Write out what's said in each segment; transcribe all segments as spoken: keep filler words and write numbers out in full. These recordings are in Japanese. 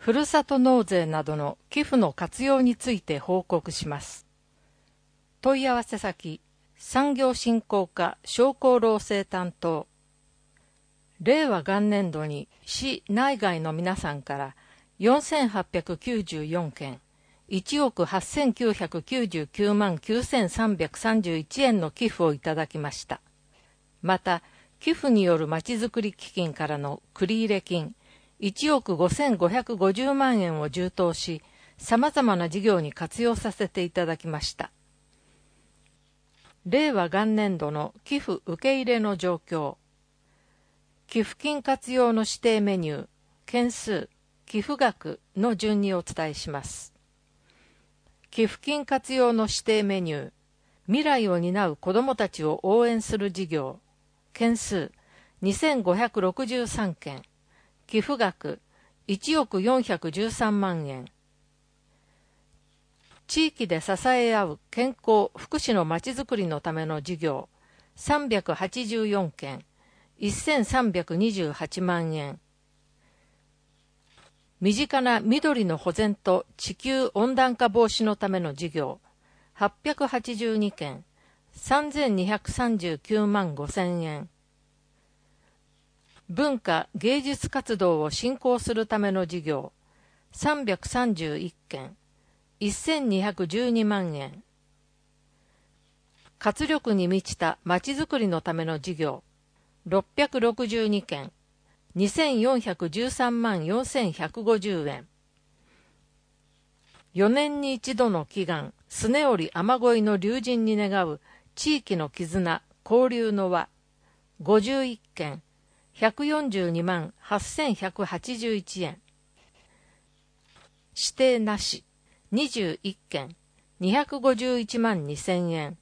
ふるさと納税などの寄付の活用について報告します。問い合わせ先、産業振興課商工労政担当。令和元年度に市内外の皆さんからよんせんはっぴゃくきゅうじゅうよんけん、いちおくはっせんきゅうひゃくきゅうじゅうきゅうまんきゅうせんさんびゃくさんじゅういちえんの寄付をいただきました。また、寄付によるまちづくり基金からの繰入金いちおくごせんごひゃくごじゅうまんえんを充当し、様々な事業に活用させていただきました。令和元年度の寄付受け入れの状況。寄付金活用の指定メニュー、件数、寄付額の順にお伝えします。寄付金活用の指定メニュー、未来を担う子どもたちを応援する事業、件数にせんごひゃくろくじゅうさんけん、寄付額いちおくよんひゃくじゅうさんまんえん。地域で支え合う健康・福祉のまちづくりのための事業さんびゃくはちじゅうよんけん、せんさんびゃくにじゅうはちまんえん。身近な緑の保全と地球温暖化防止のための事業はっぴゃくはちじゅうにけん、さんぜんにひゃくさんじゅうきゅうまんごせんえん。文化芸術活動を振興するための事業さんびゃくさんじゅういっけん、せんにひゃくじゅうにまんえん。活力に満ちたまちづくりのための事業ろっぴゃくろくじゅうにけん、にせんよんひゃくじゅうさんまんよんせんひゃくごじゅうえん。よねんに一度の祈願、スネオリ雨乞いの龍神に願う地域の絆、交流の輪、ごじゅういっけん、ひゃくよんじゅうにまんはっせんひゃくはちじゅういちえん。指定なし、にじゅういっけん、にひゃくごじゅういちまんにせんえん。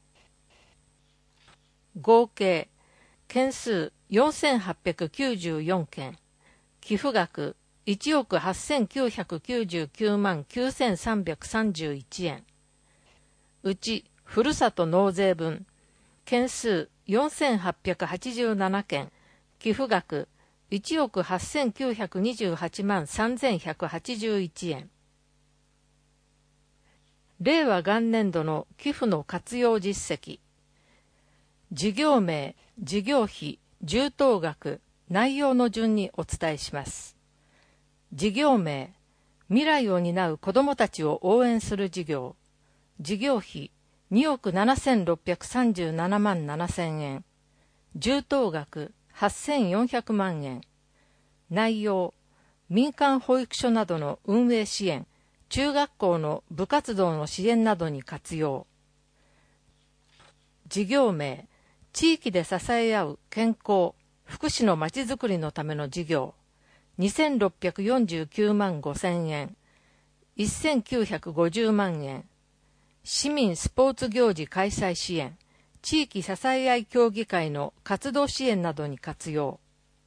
合計、件数よんせんはっぴゃくきゅうじゅうよんけん、寄付額いちおくはっせんきゅうひゃくきゅうじゅうきゅうまんきゅうせんさんびゃくさんじゅういちえん。うち、ふるさと納税分、件数よんせんはっぴゃくはちじゅうななけん、寄付額いちおくはっせんきゅうひゃくにじゅうはちまんさんぜんひゃくはちじゅういちえん。令和元年度の寄付の活用実績。事業名、事業費、充当額、内容の順にお伝えします。事業名、未来を担う子どもたちを応援する事業。事業費、におくななせんろっぴゃくさんじゅうななまんななせんえん。充当額、はっせんよんひゃくまんえん。内容、民間保育所などの運営支援、中学校の部活動の支援などに活用。事業名、地域で支え合う健康・福祉のまちづくりのための事業にせんろっぴゃくよんじゅうきゅうまんごせんえん、せんきゅうひゃくごじゅうまんえん。市民スポーツ行事開催支援、地域支え合い協議会の活動支援などに活用。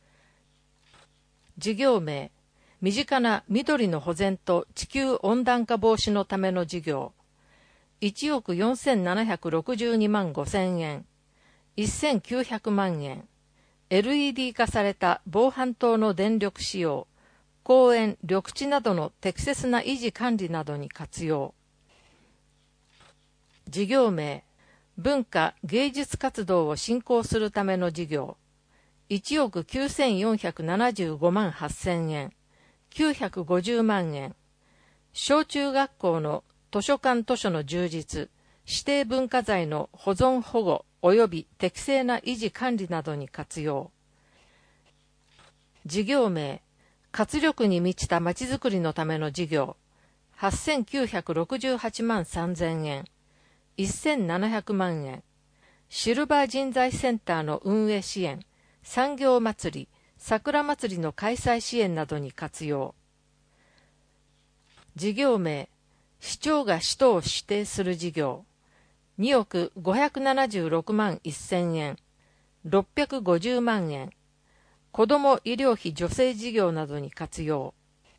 事業名、身近な緑の保全と地球温暖化防止のための事業いちおくよんせんななひゃくろくじゅうにまんごせんえん、せんきゅうひゃくまんえん。エルイーディー 化された防犯灯の電力使用、公園・緑地などの適切な維持管理などに活用。事業名、文化・芸術活動を振興するための事業いちおくきゅうせんよんひゃくななじゅうごまんはっせんえん、きゅうひゃくごじゅうまんえん。小中学校の図書館図書の充実、指定文化財の保存保護及び適正な維持管理などに活用。事業名、活力に満ちたまちづくりのための事業はっせんきゅうひゃくろくじゅうはちまんさんぜんえん、せんななひゃくまんえん。シルバー人材センターの運営支援、産業祭り、桜祭りの開催支援などに活用。事業名、市長が使途を指定する事業におくごひゃくななじゅうろくまんせんえん、ろっぴゃくごじゅうまんえん。子ども医療費助成事業などに活用。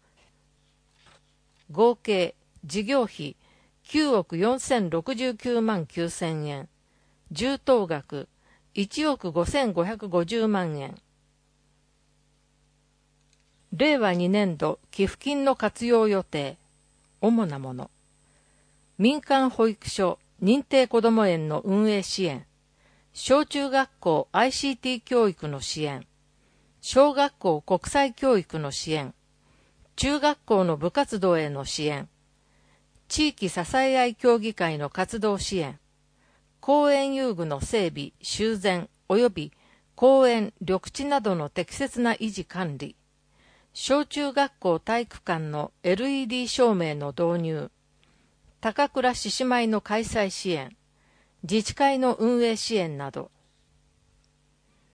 合計事業費きゅうおくよんせんろくじゅうきゅうまんきゅうせんえん、充当額いちおくごせんごひゃくごじゅうまんえん。 れいわにねんど寄付金の活用予定。主なもの。民間保育所、認定こども園の運営支援。小中学校 アイシーティー 教育の支援。小学校国際教育の支援。中学校の部活動への支援。地域支え合い協議会の活動支援。公園遊具の整備、修繕及び公園、緑地などの適切な維持管理。小中学校体育館の エルイーディー 照明の導入。高倉獅子舞の開催支援。自治会の運営支援など。